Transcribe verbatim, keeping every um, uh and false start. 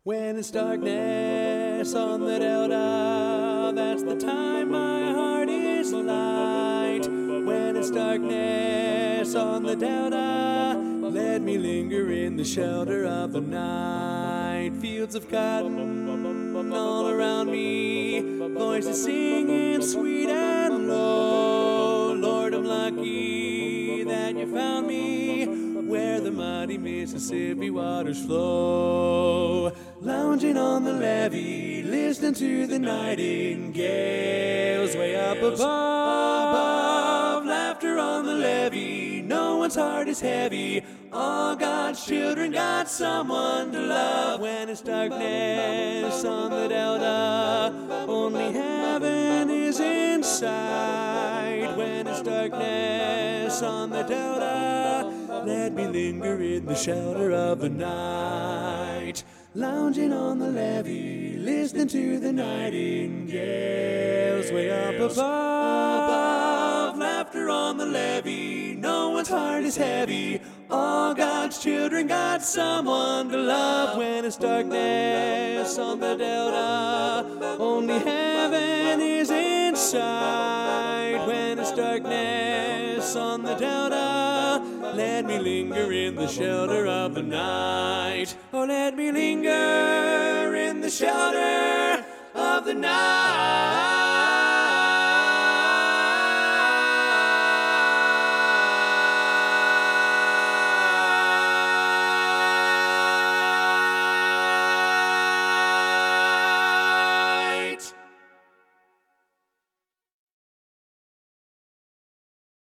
When it's darkness on the delta, that's the time my heart is light. When it's darkness on the delta, let me linger in the shelter of the night. Fields of cotton all around me, voices singing sweet and low. Lord, I'm lucky that you found me where the mighty Mississippi waters flow. Lounging on the levee, listening to the nightingales. Way up above, laughter on the levee. No one's heart is heavy. All God's children got someone to love. When it's darkness on the delta, only heaven is in sight. When it's darkness on the delta, let me linger in the shelter of the night. Lounging on the levee, listening to the nightingales. Way up above, laughter on the levee. No one's heart is heavy. All God's children got someone to love. When it's darkness on the delta, only heaven is in sight. When it's darkness on the delta, let me linger in the shelter of the night. Oh, let me linger in the shelter of the night.